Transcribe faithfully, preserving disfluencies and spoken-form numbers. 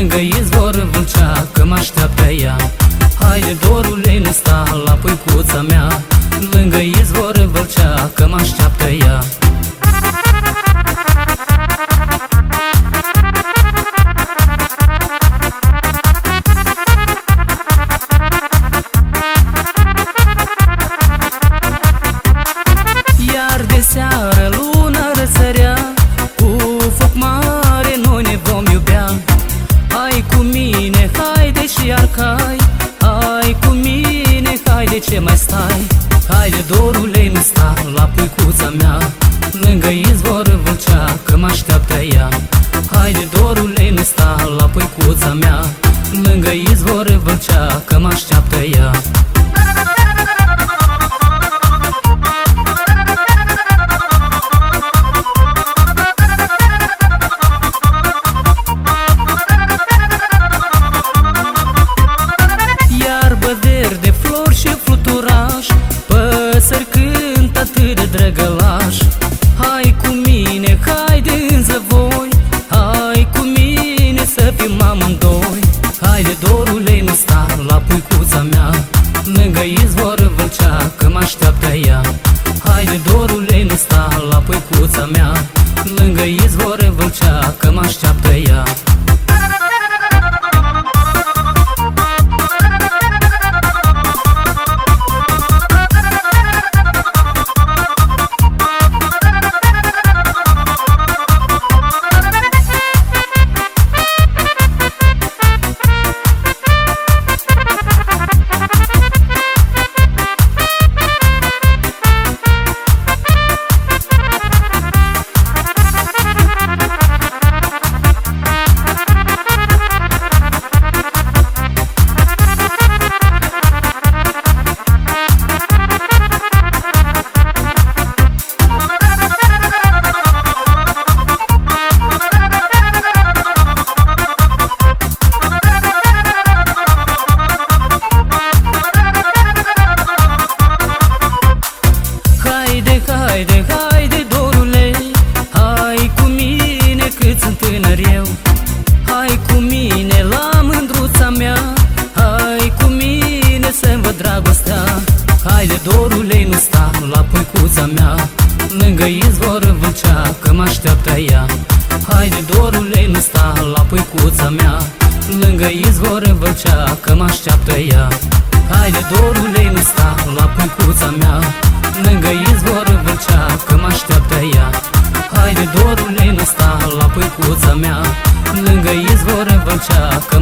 lângă izvor Vâlcea, că mă așteaptă ea. Haide, dorule, nu sta la puicuța mea, lângă izvor Vâlcea, că mă așteaptă ea. Iar de seară luna răsărea, cu foc mare noi ne vom iubea. Hai cu mine, haide și arcai, hai cu mine, haide, ce mai stai? Haide, dorule, nu sta la puicuța mea, lângă izvor Vâlcea, că mă așteaptă ea. Haide, dorule, nu sta la puicuța mea, lângă izvor Vâlcea, că mă așteaptă ea. Verde, flori și fluturaș, păsări cântă atât de drăgălaș. Hai cu mine, haide în zăvoi, hai cu mine să fim amândoi. Haide, dorule, nu sta la puicuța mea, lângă izvor Vâlcea, că mă așteaptă ea. Haide, dorule, nu sta la puicuța mea, lângă izvor Vâlcea, că mă așteaptă ea. Haide, haide, dorule, hai cu mine cât sunt tânăr eu. Hai cu mine la mândruța mea, hai cu mine să-mi văd dragostea. Haide, dorule, nu sta la puicuța mea, lângă izvor Vâlcea, că mă așteaptă ea. Haide, dorule, nu sta la puicuța mea, lângă izvor Vâlcea, că mă așteaptă ea. Haide, dorule, nu sta la puicuța mea, lângă izvor Vâlcea, că mă așteaptă ea. Haide, dorule, nu sta la puicuța mea, lângă izvor Vâlcea, că